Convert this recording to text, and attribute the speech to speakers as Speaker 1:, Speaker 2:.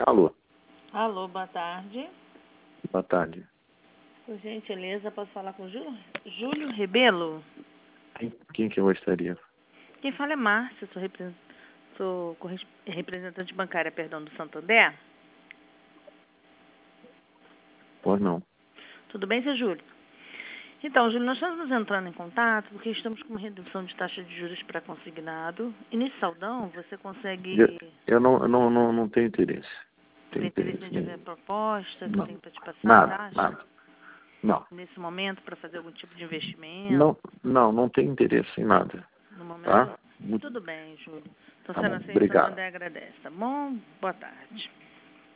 Speaker 1: Alô,
Speaker 2: Alô, boa tarde.
Speaker 1: boa tarde.
Speaker 2: Por gentileza, posso falar com o Júlio Rebelo?
Speaker 1: Quem que eu gostaria?
Speaker 2: Quem fala é Márcia, sou representante bancária, perdão, do Santander.
Speaker 1: Pois não.
Speaker 2: Tudo bem, seu Júlio? Então, Júlio, nós estamos entrando em contato porque estamos com uma redução de taxa de juros para consignado. E nesse saldão, você consegue...
Speaker 1: Eu não tenho interesse.
Speaker 2: Tem interesse em ver a proposta que
Speaker 1: Não.
Speaker 2: tem para te passar,
Speaker 1: Nada,
Speaker 2: taxa?
Speaker 1: nada. Não.
Speaker 2: Nesse momento, para fazer algum tipo de investimento?
Speaker 1: Não tenho interesse em nada.
Speaker 2: No momento,
Speaker 1: Tá?
Speaker 2: tudo bem, Júlio. Então,
Speaker 1: Tá
Speaker 2: sendo
Speaker 1: bom,
Speaker 2: assim, o
Speaker 1: obrigado.
Speaker 2: Santander agradece, tá bom? Boa tarde.